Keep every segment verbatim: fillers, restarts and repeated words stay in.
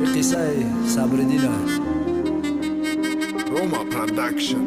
قصه صبرالدین روما پروداکشن.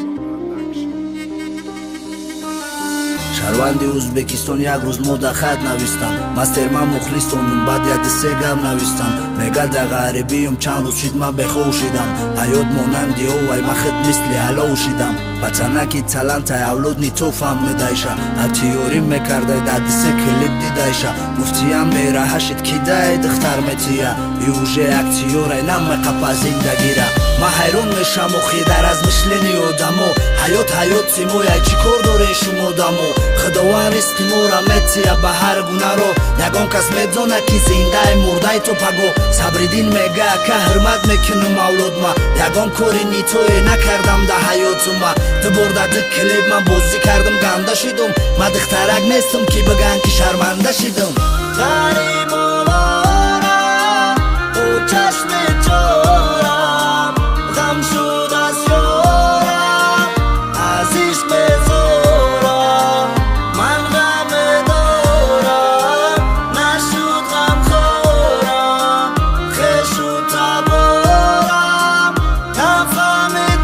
شهروندی ازبکستان یک روز مودا خط نویستم مستر من مخلصتونم بعد یک سه گم نویستم میگل در غریبیم چند روز شد من بخوشیدم حیات مانندی او وای من خد مثل حلو شیدم بچنکی تلنت اولود نی تو فهم میدایشه اتیوری میکرده در دسته کلیپ دیدایشه گفتیم میره هشت کی دای دختر میتیه یوژه اکتیوره نم قپا زندگی را من حیرون میشم و خیدر از مشلنی آدمو حیات حیات سیمو یک چی کار داره شما دمو خداوند ریسکی مورا میتیه به هر گونه رو یگان کس میدونه کی زنده مرده تو پگو صبرالدین میگه که حرمت میکنم اولاد ما یگان کاری نیتوی نکردم در حیات ما تو برده ده کلیب من بازی کردم گنده شدم من دخترک نیستم کی بگن که شرمنده شدم غریب آوارم او چشم چارم غم شد از یارم عزیز بزارم من غم دارم نشد غم خورم خشود تبارم نفهمید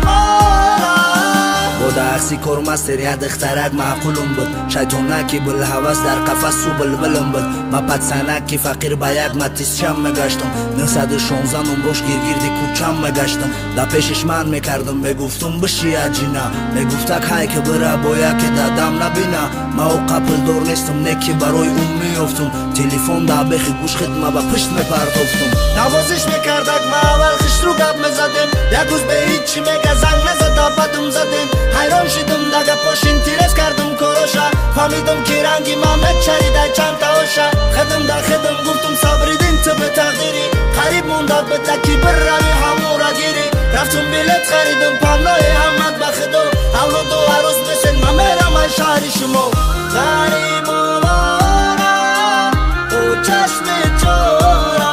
بارم با درسی کار مستر یک دخترک معقولم بود شیطانکی بل حوث در قفص و بلبلم بود من پدسنکی فقیر با یک متیس شم میگشتم نهصد و شانزده نمروش گیرگیردی کوچم میگشتم در پیشش من میکردم میگفتم بشی اجینا میگفتک های که بره باید که دادم نبینا ما او قپل دور نیستم نکی برای اون میافتم تلفن در بخی گوش خدمه با پشت میپردافتم نوازش میکردک ما اول خش رو گپ میزدیم یک روز به هیچی میگه زنگ نزد بدم زدیم حیران شدم دگه پاشین تیرس کردم کاراشا فهمیدم که رنگی محمد چریده چند تاشا خدم در خدم گفتم صبرالدین تو به تغییری قریب مونداد به تکی بر روی همورا گیری رفتم بیلت خریدم پناه همت بخدا اولاد و عروس بشن من میرم از شهری شما غریب آوارم او چشم چارم